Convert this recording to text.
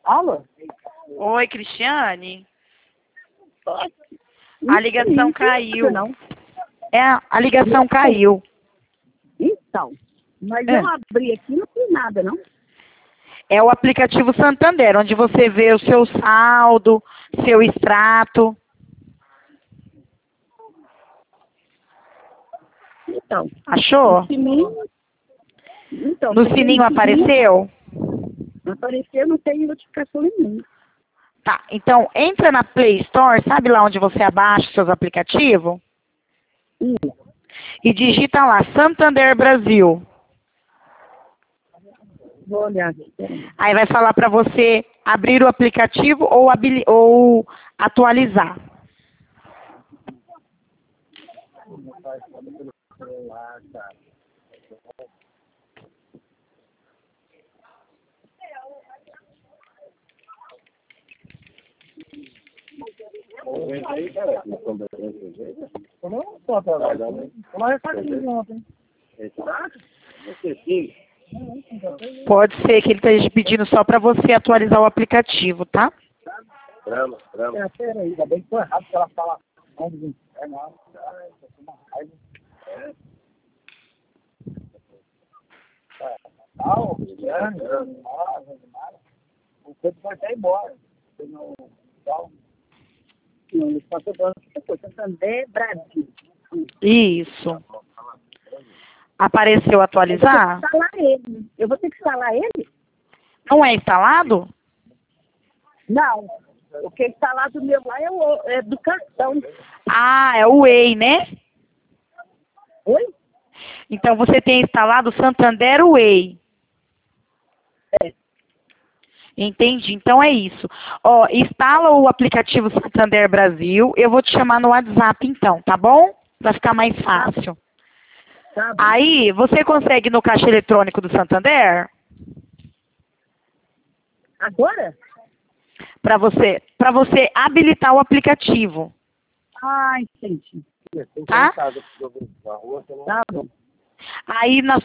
Alô? Oi, Cristiane. Oi. A ligação caiu. Não. A ligação caiu. Então, mas eu abri aqui e não fiz nada, não? É o aplicativo Santander, onde você vê o seu saldo, seu extrato. Então. Achou? No sininho. Então, No sininho apareceu? Não apareceu, não tem notificação nenhuma. Tá, então entra na Play Store, sabe lá onde você abaixa os seus aplicativos? E digita lá, Santander Brasil. Vou olhar aqui. Peraí. Aí vai falar para você abrir o aplicativo ou atualizar. Pode ser que ele esteja pedindo só para você atualizar o aplicativo, tá? Peraí, ainda bem que foi errado que ela fala. O tempo vai até embora. Não, ele passou por Santander Brasil. Isso. Apareceu atualizar? Eu vou ter que instalar ele? Não é instalado? Não. O que é instalado meu lá é do cartão. Ah, é o Way, né? Oi? Então você tem instalado o Santander Way. É. Entendi, então é isso. Ó, instala o aplicativo Santander Brasil. Eu vou te chamar no WhatsApp então, tá bom? Pra ficar mais fácil. Tá bom. Aí, você consegue no caixa eletrônico do Santander? Agora? Para você habilitar o aplicativo, Ah, entendi. tá? Tá bom. Aí